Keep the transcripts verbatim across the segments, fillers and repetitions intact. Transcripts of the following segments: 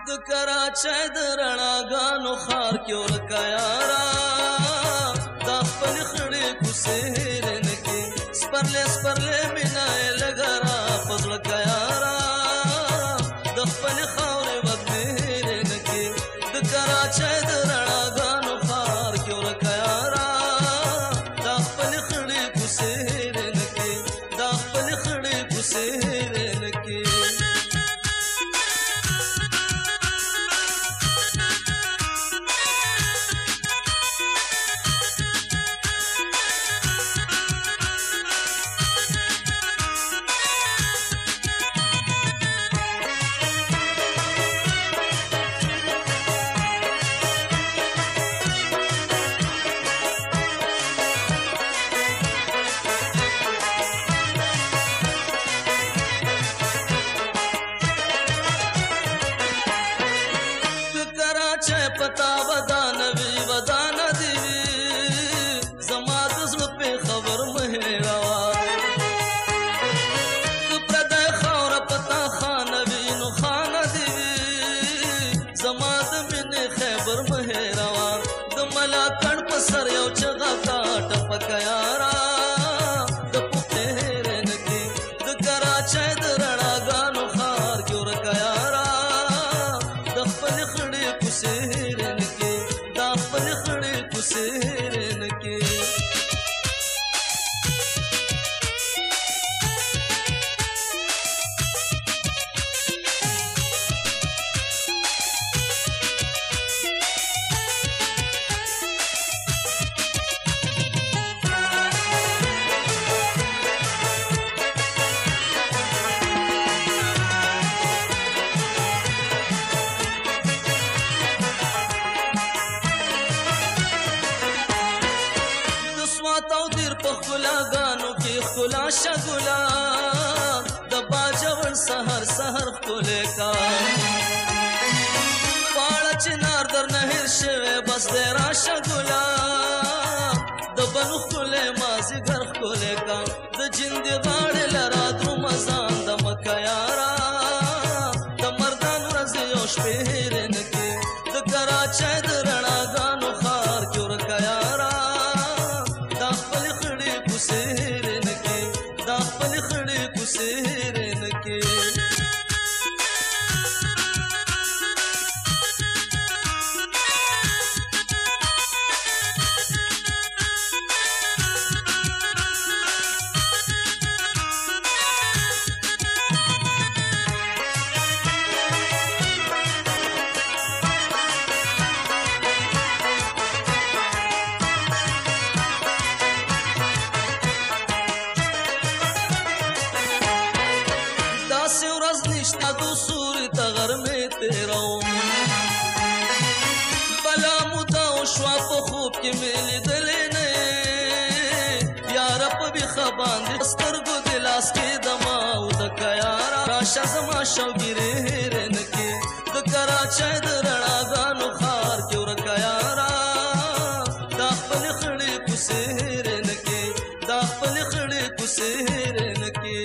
د کراچۍ د رڼاګانو ښار کې ورکه یاره دا خپلې خړې کوڅې هېرې نه کړې سپرلی سپرلی مینه یې لږه را په زړه که یاره د خپلې خاورې وږمې هېرې نه کړې د کراچۍ د رڼاګانو ښار کې ورکه یاره دا خپلې خړې کوڅې هېرې نه کړې دا خپلې خړې کوڅې هېرې نه کړې پتا ودانه وي ودانه دې وي زما د زړه پې خبر مه هېروه که پردی خاوره پتا خانه وي نو خانه دې وي زما د مینې خیبر مه هېروه د ملاکڼ په سر یو چغه کا ټپکه یاره د پوښتې هېرې نه کړې د کراچۍ د رڼاګانو ښار کې ورکه یاره د خپلې خړې کوڅې هېرې نه کړې دا خپلې خړې کوڅې هېرې نه کړې او دیر په ښکلاګانو کې ښکلا شګولا د باجوړ سهر سهر ښکلی کا پاړه چنار درنه هېر شوی بس دی راشه ګولا د بنو ښکلی مازدیګر ښکلی کا د جندې غاړې لره درومه ځان د مکه یاره د مردان ورځې یو شپې هېرې نه کړې د کراچۍ د رڼاګانو ښار کې ورکه یاره دا خپلې خړې کوڅې هېرې نه کړې دا خپلې خړې کوڅې هېرې نه کړې داسې ورځ نشته د سوري ته غرمې تېروم بله موده وشوه په خوب کې مې لیدلې نه یې یاره په بیخه باندې سترګو دې لاس کې دمه ودکه یاره راشه زما شوګیرې هېرې نه کړې د کراچۍ د رڼاګانو ښار کې ورکه یاره دا خپلې خړې کوڅې هېرې نه کړې دا خپلې خړې کوڅې هېرې نه کړې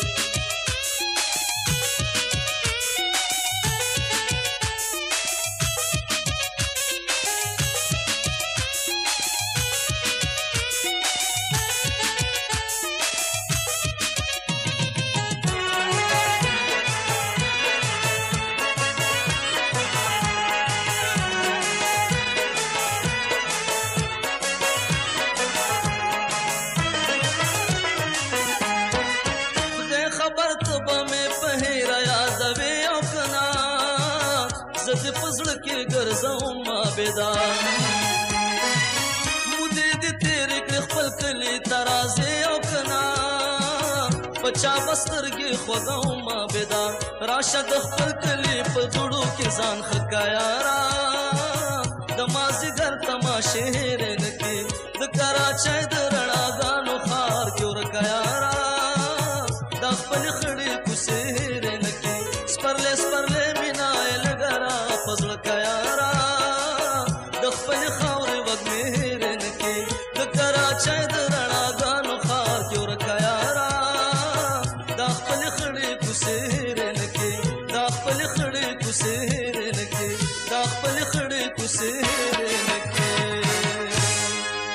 خبر ته به مې په هېره یادوې او که نه زه دې په زړه کې ګرځوم عابده مودې دې تېرې کړې خپل کلي ته راځې او که نه په چا به سترګې خوږوم عابده راشه د خپل کلي په دوړو کې ځان ښه که یاره د مازدیګر تماشې هېرې نه کړې د کراچۍ د رڼاګانو ښار کې ورکه یاره دا خپلې خړې کوڅې هېرې نه کړې سپرلی سپرلی مینه یې لږه را په زړه که یاره